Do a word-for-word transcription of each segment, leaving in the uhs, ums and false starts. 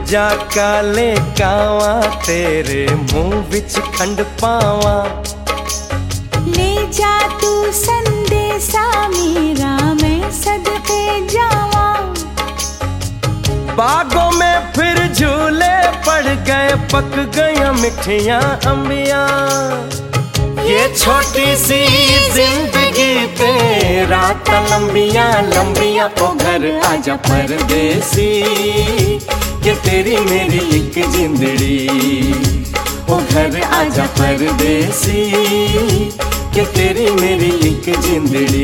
जा काले कावा तेरे मुंह विच खंड पावा। ले जा तू संदेशा मेरा मैं सदके जावा। बागों में फिर झूले पड़ गए पक गया मिठियां अंबिया। ये छोटी सी जिंदगी पे रात लंबिया लंबिया। ओ घर आजा परदेसी ये तेरी मेरी एक जिंदड़ी। ओ घर आजा परदेसी ये तेरी मेरी एक जिंदड़ी।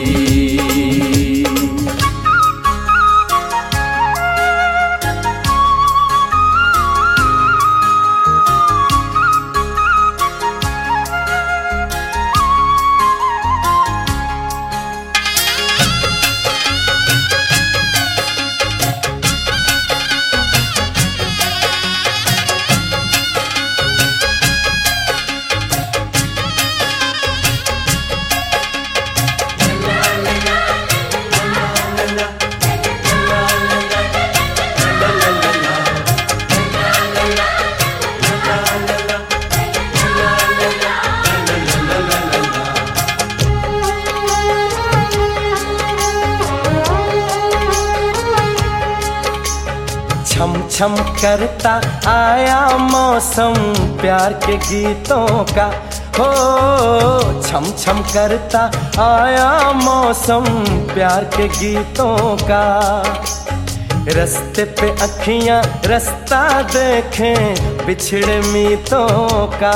छम छम करता आया मौसम प्यार के गीतों का। हो छम छम करता आया मौसम प्यार के गीतों का। रस्ते पे अखियां रास्ता देखें बिछड़े मीतों का।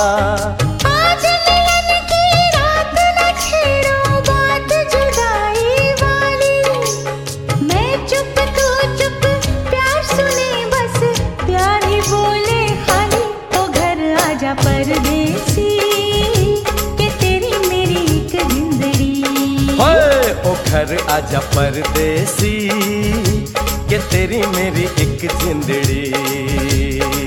परदेसी के तेरी मेरी एक जिंदड़ी। ओ घर आजा परदेसी के तेरी मेरी एक जिंदड़ी।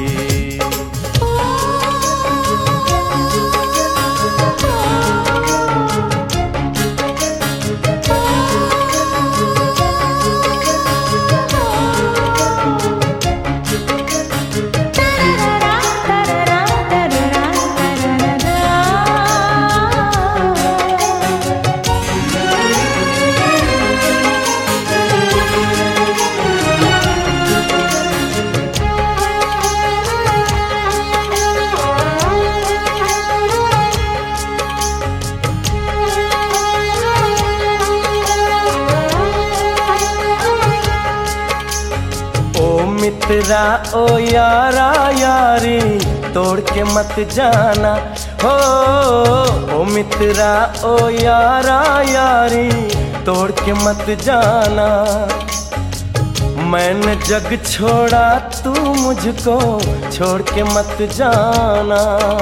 मित्रा ओ यारा यारी तोड़ के मत जाना। हो ओ मित्रा ओ यारा यारी तोड़ के मत जाना। मैंने जग छोड़ा तू मुझको छोड़ के मत जाना।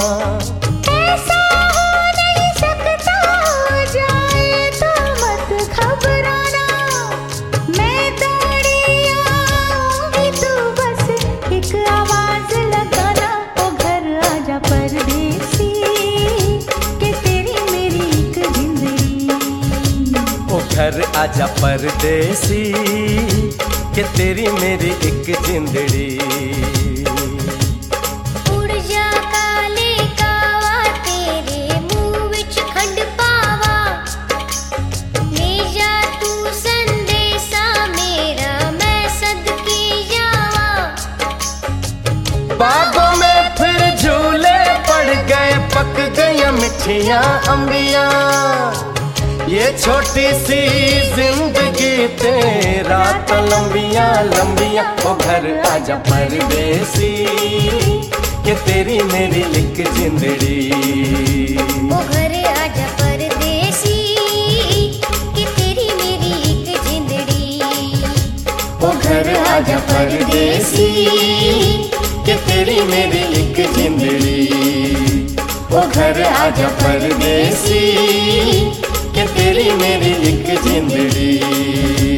घर आजा परदेसी के तेरी मेरी एक जिंदड़ी। उड़ जा काले कावा तेरे मुंह विच खंड पावा। ले जा तू संदेशा मेरा मैं सदके जावा। बागों में फिर झूले पड़ गए पक गया मिठियां अंबिया। ये छोटी सी जिंदगी तेरा तो लंबिया लंबिया। ओ घर आजा परदेसी ये तेरी मेरी एक जिंदड़ी। ओ घर आजा परदेसी कि तेरी मेरी एक जिंदड़ी। ओ घर आजा परदेसी कि तेरी मेरी एक जिंदड़ी। ओ घर आजा परदेसी के तेरी मेरी एक जिंदड़ी।